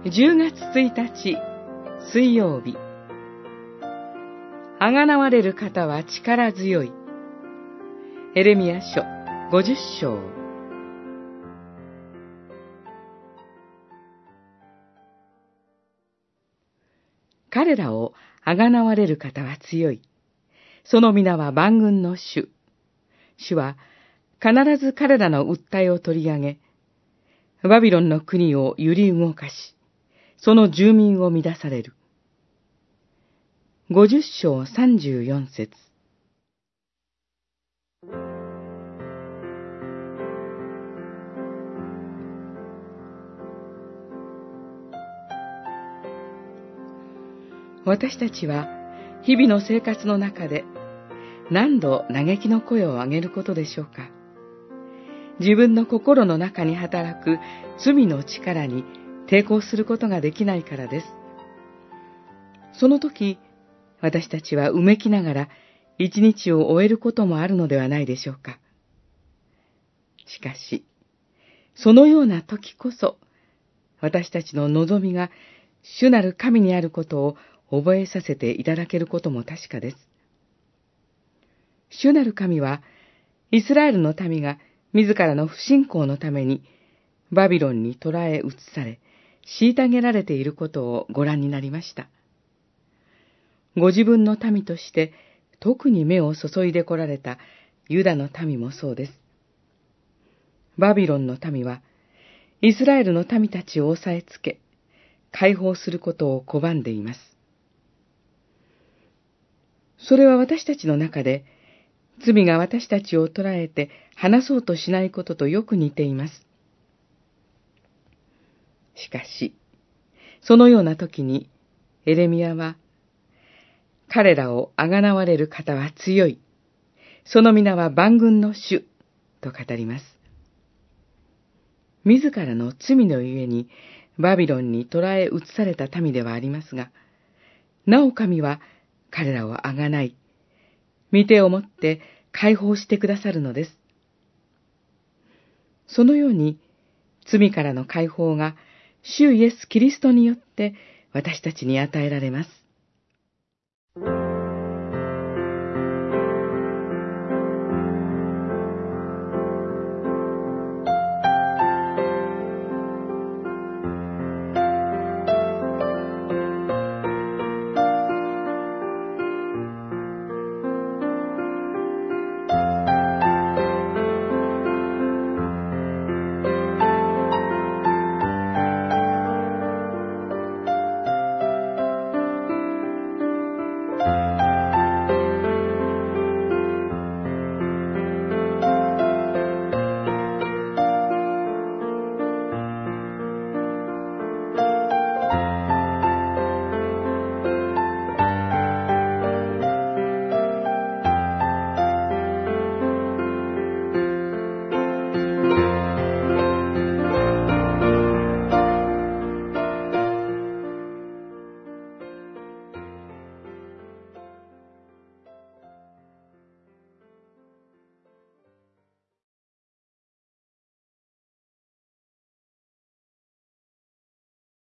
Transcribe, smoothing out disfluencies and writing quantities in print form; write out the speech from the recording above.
10月1日水曜日。あがなわれる方は力強い。エレミヤ書50章。彼らをあがなわれる方は強い。その皆は万軍の主。主は必ず彼らの訴えを取り上げ、バビロンの国を揺り動かし、その住民を乱される。50章34節。私たちは日々の生活の中で何度嘆きの声を上げることでしょうか。自分の心の中に働く罪の力に抵抗することができないからです。その時、私たちはうめきながら一日を終えることもあるのではないでしょうか。しかし、そのような時こそ、私たちの望みが主なる神にあることを覚えさせていただけることも確かです。主なる神は、イスラエルの民が自らの不信仰のためにバビロンに捕らえ移され、虐げられていることをご覧になりました。ご自分の民として特に目を注いでこられたユダの民もそうです。バビロンの民は、イスラエルの民たちを押さえつけ、解放することを拒んでいます。それは私たちの中で、罪が私たちを捉えて離そうとしないこととよく似ています。しかし、そのような時に、エレミヤは、彼らをあがなわれる方は強い。その皆は万軍の主、と語ります。自らの罪のゆえに、バビロンに捕らえ移された民ではありますが、なお神は彼らをあがない、御手をもって解放してくださるのです。そのように、罪からの解放が、主イエス・キリストによって私たちに与えられます。